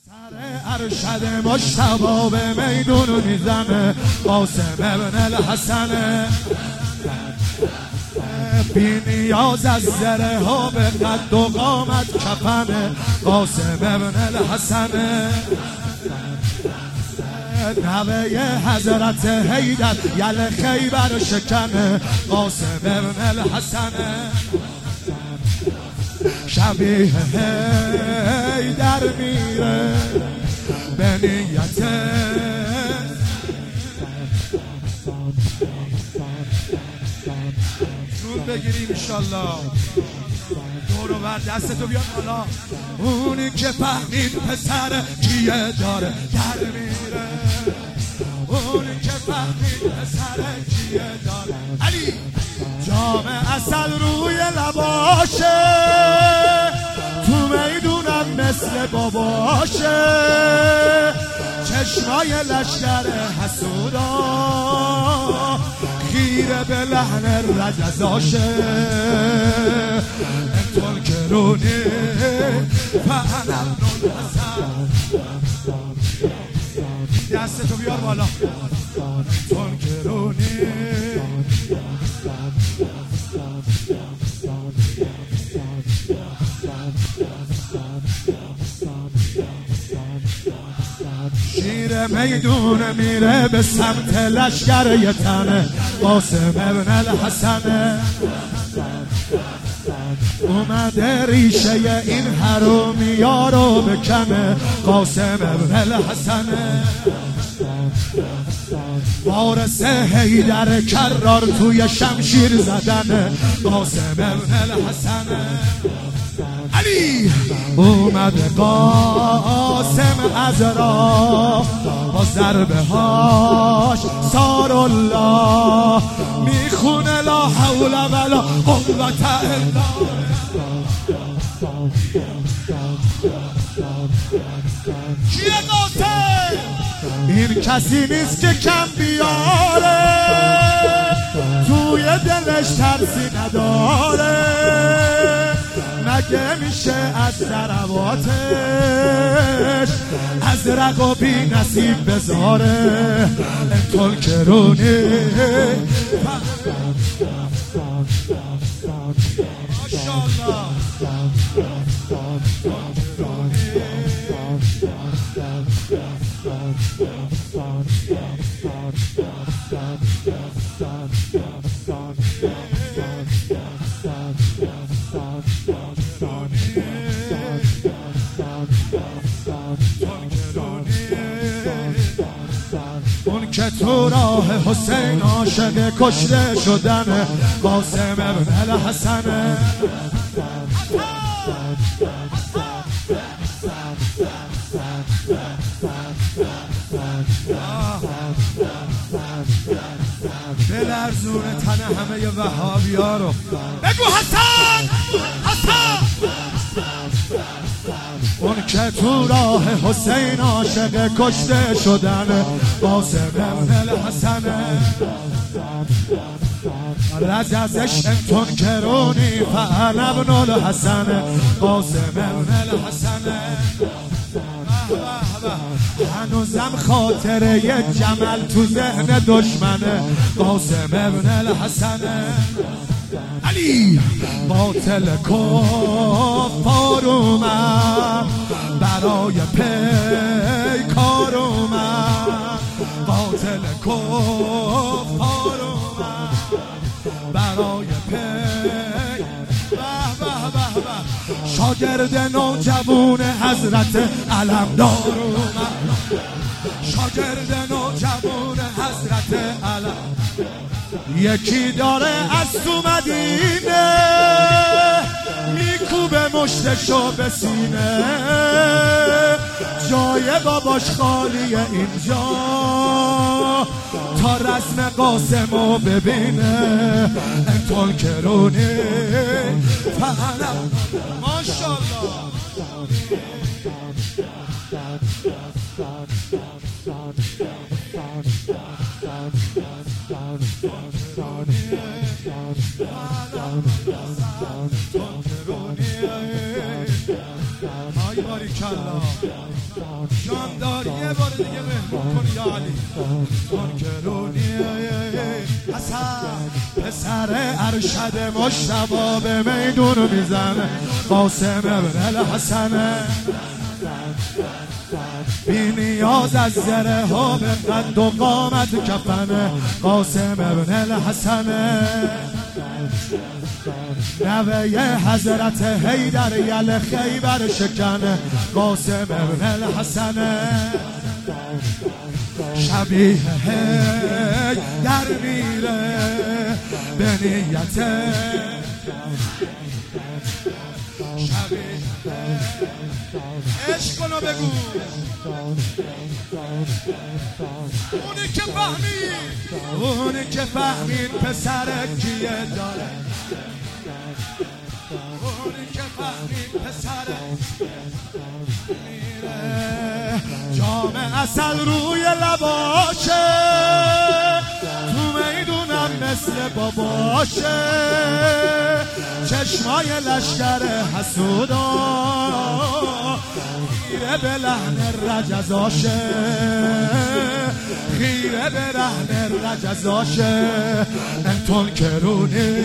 ارشد مجتبی به میدون میزنه قاسم ابن الحسن بی نیاز از زره ها به قد و قامت کفنه قاسم ابن الحسن نوه حضرت حیدر یل خیبر شکنه قاسم ابن الحسن شبیه حیدر میره به نیت زود بگیریم انشالله دور و بر دستتو بیاد بالا اونی که فهمید پسر کیه داره در میره اونی که فهمید پسر کیه داره علی جام عسل روی لباشه تو میدونم مثل باباشه چشمای لشکر حسودا خیره به لحن رجزاشه انتون کرونی فهنم نون حسن دستتو بیار بالا انتون کرونی شیر میدون میره به سمت لشکر یه تنه قاسم ابن الحسن اومده ریشه این حرومی ها رو بکنه قاسم ابن الحسن وارث حیدر کرار توی شمشیر زدن قاسم ابن الحسن علی اومد قاسم عزرا با ضربه هاش سار الله میخونه لا حول ولا قوت الا کیه قاسم؟ این کسی نیست که کم بیاره توی دلش ترسی نداره مگه میشه از ضرباتش از رق و بی نصیب بذاره انتون کرونی ماشاءالله اون که تو راه حسین عاشق کشته شدن قاسم ابن الحسن بلرزونه تن همه وهابی ها رو بگو حسن حسن اون که تو راه حسین عاشق کشته شدن قاسم ابن الحسن رجزش انتون کرونی فعل ابن الحسن قاسم ابن الحسن هنوزم خاطره یه جمل تو ذهن دشمنه قاسم ابن الحسن علی باطل کفار اومد برای پیکار اومد باطل کفار اومد برای شاگرد نوجوان حضرت علمدار اومد شاگرد نوجوان حضرت علم یکی داره از تو مدینه میکوبه مشتشو به سینه جای باباش خالیه اینجا تا رسم قاسمو ببینه انتون کرونی فهنم ماشاءالله آی باریکالله یه بار دیگه مهمون کن یا علی تنکرونی حسن پسر ارشد مجتبی به میدون میزنه قاسم ابن الحسن بی نیاز از زره ها به قد و قامت کفنه قاسم ابن الحسن نوه حضرت حیدر یل خیبر شکنه قاسم ابن الحسن شبیه در میره به نیت عشق کنو بگو اونی که فهمید پسر کیه داره اونی که فهمید پسر میره جام عسل روی لباشه تو میدونم مثل باباشه چشمای لشکر حسودا خیره به لحن رجزاشه خیره به لحن رجزاشه انتون کرونی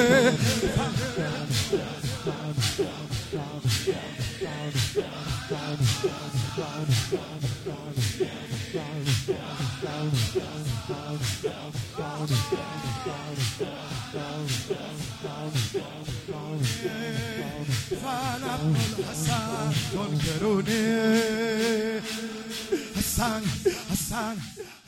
فعلا حسن تنکرونی حسن